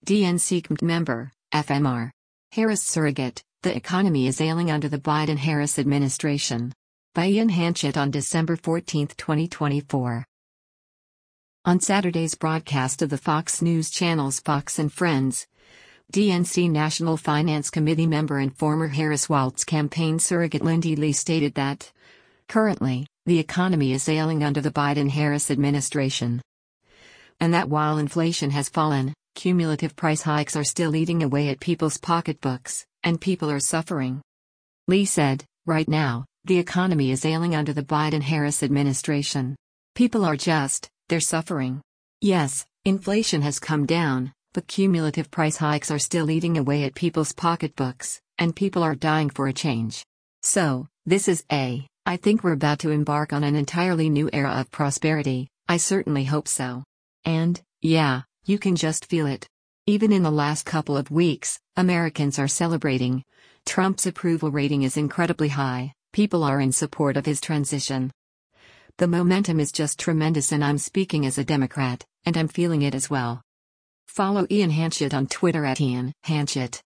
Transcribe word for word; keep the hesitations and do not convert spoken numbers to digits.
D N C C M T member, F M R. Harris surrogate, the economy is ailing under the Biden-Harris administration. By Ian Hanchett on December fourteenth, twenty twenty-four. On Saturday's broadcast of the Fox News channel's Fox and Friends, D N C National Finance Committee member and former Harris-Walz campaign surrogate Lindy Lee stated that, currently, the economy is ailing under the Biden-Harris administration. And that while inflation has fallen, cumulative price hikes are still eating away at people's pocketbooks, and people are suffering. Lee said, right now, the economy is ailing under the Biden-Harris administration. People are just, they're suffering. Yes, inflation has come down, but cumulative price hikes are still eating away at people's pocketbooks, and people are dying for a change. So, this is a, I think we're about to embark on an entirely new era of prosperity. I certainly hope so. And, yeah, you can just feel it. Even in the last couple of weeks, Americans are celebrating. Trump's approval rating is incredibly high, people are in support of his transition. The momentum is just tremendous, and I'm speaking as a Democrat, and I'm feeling it as well. Follow Ian Hanchett on Twitter at Ian Hanchett.